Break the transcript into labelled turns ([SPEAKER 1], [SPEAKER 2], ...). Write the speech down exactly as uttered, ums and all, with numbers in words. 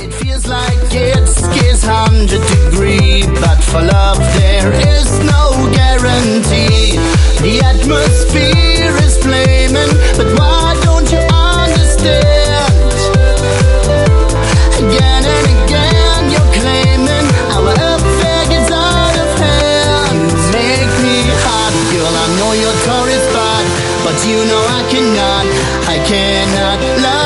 [SPEAKER 1] It feels like it's is hundred degree, but for love there is no guarantee. The atmosphere is flaming, but why don't you understand? Again and again you're claiming our affair gets out of hand. You make me hot, girl, I know your tour is bad, but you know I cannot, I cannot love